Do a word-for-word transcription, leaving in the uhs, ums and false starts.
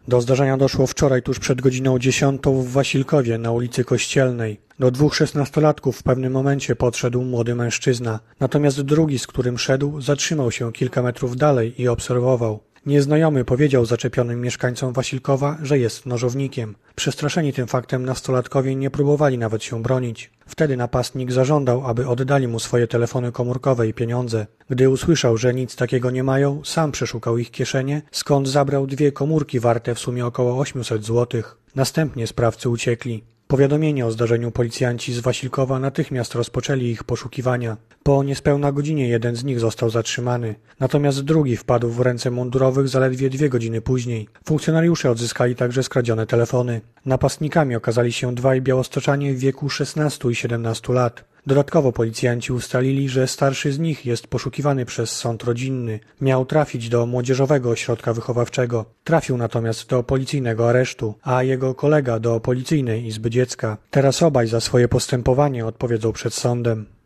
Do zdarzenia doszło wczoraj tuż przed godziną dziesiątą w Wasilkowie na ulicy Kościelnej. Do dwóch szesnastolatków w pewnym momencie podszedł młody mężczyzna, natomiast drugi, z którym szedł, zatrzymał się kilka metrów dalej i obserwował. Nieznajomy powiedział zaczepionym mieszkańcom Wasilkowa, że jest nożownikiem. Przestraszeni tym faktem nastolatkowie nie próbowali nawet się bronić. Wtedy napastnik zażądał, aby oddali mu swoje telefony komórkowe i pieniądze. Gdy usłyszał, że nic takiego nie mają, sam przeszukał ich kieszenie, skąd zabrał dwie komórki warte w sumie około osiemset złotych. Następnie sprawcy uciekli. Powiadomienie o zdarzeniu policjanci z Wasilkowa natychmiast rozpoczęli ich poszukiwania. Po niespełna godzinie jeden z nich został zatrzymany, natomiast drugi wpadł w ręce mundurowych zaledwie dwie godziny później. Funkcjonariusze odzyskali także skradzione telefony. Napastnikami okazali się dwaj białostoczanie w wieku szesnastu i siedemnastu lat. Dodatkowo policjanci ustalili, że starszy z nich jest poszukiwany przez sąd rodzinny. Miał trafić do młodzieżowego ośrodka wychowawczego. Trafił natomiast do policyjnego aresztu, a jego kolega do policyjnej izby dziecka. Teraz obaj za swoje postępowanie odpowiedzą przed sądem.